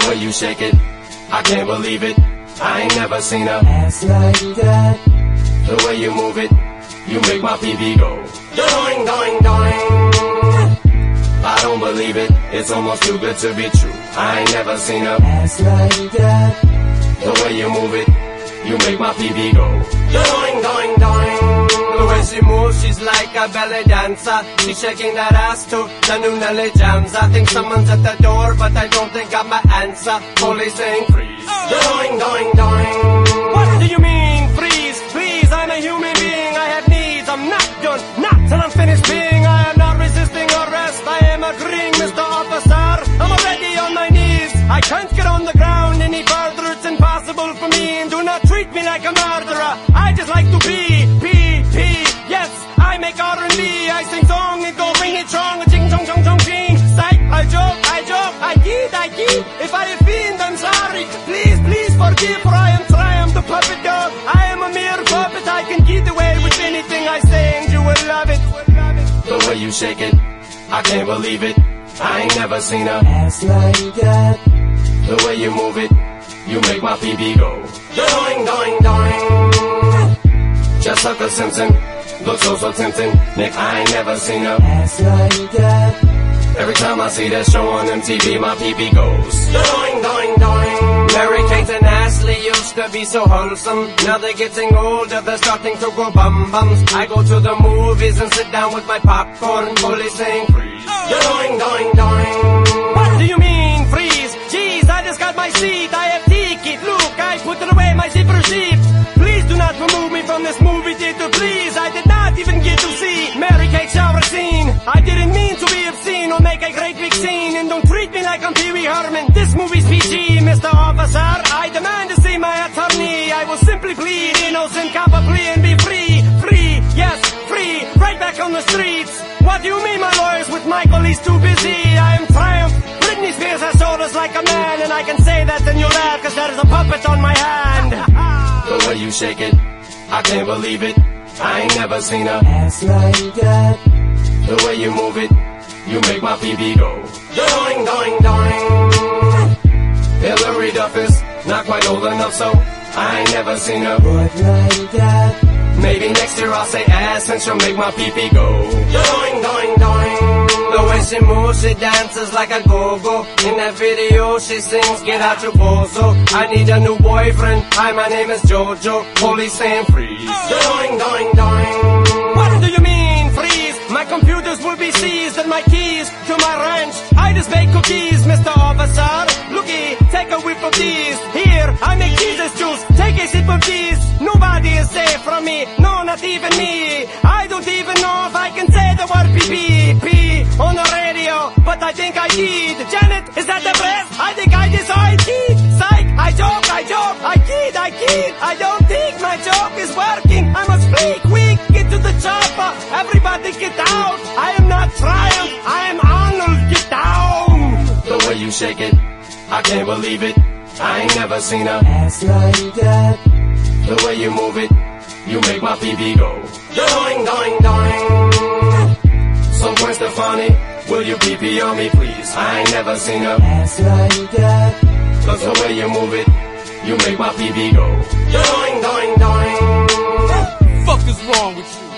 The way you shake it, I can't believe it. I ain't never seen a ass like that. The way you move it, you make my PB go doing, doing, doing. I don't believe it, it's almost too good to be true. I ain't never seen a ass like that. The way you move it, you make my PB go doing, doing, doing. The way she moves, she's like a belly dancer. She's shaking that ass to the new Nelly jams. I think someone's at the door, but I don't think I'm an answer. Police saying freeze, doing, doing, doing. What do you mean freeze? Please, I'm a human being, I have needs. I'm not done, not till I'm finished being. I am not resisting arrest, I am agreeing, Mr. Officer. I'm already on my knees, I can't get on the ground any further. It's impossible for me, and do not treat me like a murderer. I just like to be. Yes, I make R&B, I sing song and go ring it strong. Ching chong chong chong ching. Psych, I joke, I kid. If I offend, I'm sorry. Please, please forgive, for I am Triumph, the puppet dog. I am a mere puppet, I can get away with anything I say, and you will love it. The way you shake it, I can't believe it. I ain't never seen a ass like that. The way you move it, you make my PB go doing, doing, doing. Just like a Simpson, looks so tempting. Nick, I ain't never seen a ass like that. Every time I see that show on MTV, my PB goes doing, doing, doing. Mary-Kate and Ashley used to be so wholesome. Now they're getting older, they're starting to grow bum-bums. I go to the movies and sit down with my popcorn. Police saying freeze, doing, doing, doing. What do you mean freeze? Jeez, I just got my seat, I have ticket. Look, I put away my zipper receipt. Please do not remove me from this movie theater, please. I did not even get to see Mary-Kate shower scene. I didn't mean to be obscene or make a great big scene. And don't treat me like I'm Pee Wee Herman. This movie's PG, Mr. Officer. I demand to see my attorney. I will simply plead innocent, cop a plea and be free. Free, yes, free, right back on the streets. What do you mean my lawyer's with Michael? He's too busy. I am Triumph. Britney Spears has shoulders like a man, and I can say that and you'll laugh, cause there is a puppet on my hand. The way you shake it, I can't believe it. I ain't never seen a ass like that. The way you move it, you make my PB go doing, doing, doing. Hillary Duff is not quite old enough, so I ain't never seen a butt like that. Maybe next year I'll say ass and she'll make my pee-pee go doing, doing, doing. The way she moves, she dances like a go-go. In that video she sings, get out your bozo. I need a new boyfriend, hi, my name is Jojo. Police saying freeze, doing, doing, doing. What do you mean freeze? My computers will be seized and my keys to my ranch. I just bake cookies, Mr. Officer. Looky, take a whiff of these. Here, I make Jesus juice, take a sip of these. Nobody is safe from me, no, not even me. I don't even know if I can say the word pee-pee on the radio, but I think I did. Janet, is that the best? I think I decided. Psych, I joke, I kid. I don't think my joke is working. I must flee quick, get to the chopper. Everybody get out. I am not Triumph, I am Arnold, get down. The way you shake it, I can't believe it. I ain't never seen a ass like that. The way you move it, you make my PB go doing, doing, doing. So Gwen Stefani, will you pee-pee on me please? I ain't never seen a ass like that. Cause the way you move it, you make my PB go doing, doing, doing. Fuck is wrong with you?